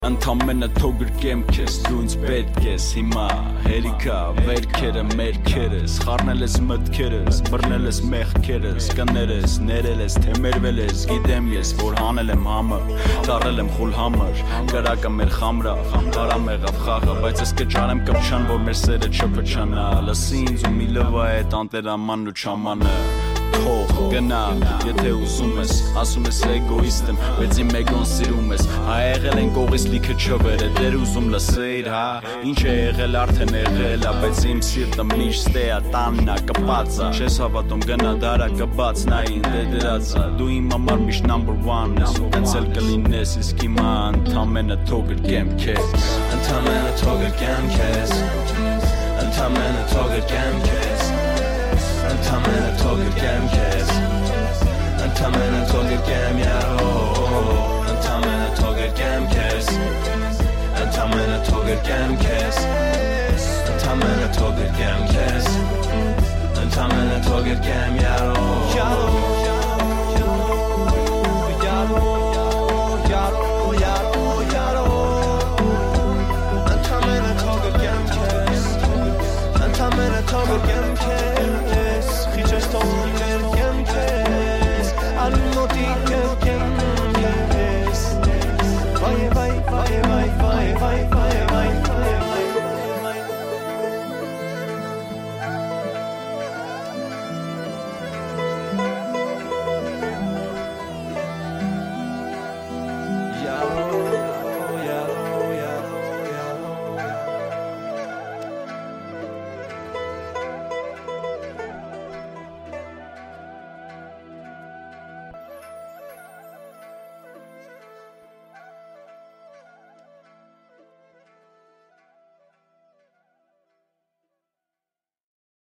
Ընդամենը թոգր կեմք ես, դու ինձ պետք ես հիմա Հերիքա, վերքերը, մերքերս, խառնել ես մտքերս, բռնել ես մեղքերս, կներես, ներել ես, թե մերվել ես, գիտեմ ես, որ հանել եմ համը, ծառել եմ խուլ համր, կրակը մեր խամրա, հարամ եղավ խաղը, բայց ես կճարեմ կպչան, որ մեր սերը չփչանա, լսի ինձ ու մի լվա այդ անտերանմանն ու չամանը Թող գնա, եթե ուզում ես, ասում ես էգոիստ եմ, բայց իմ էգոն սիրում ես Հա եղել են կողից լիքը չվերը, դեր ուզում լսեիր, հա Ինչ է եղել արդեն եղել, բայց իմ սիրտը միշտ ստեա տաննա կպածա Չես հավատում գնա դարա կբաց, նային դե դրածա Դու իմ համար միշտ number one ես, ու տենց էլ կլինես, իսկ հիմա ընդամենը թոգր կեմ քեզ Ընդամենը թոգր կեմ քեզ Ընդամենը թոգր կեմ քեզ Ընդամենը թոգր կեմ քեզ Ընդամենը թոգր կեմ յարո Ընդամենը թոգր կեմ քեզ Ընդամենը թոգր կեմ քեզ Ընդամենը թոգր կեմ քեզ Ընդամենը թոգր կեմ յարո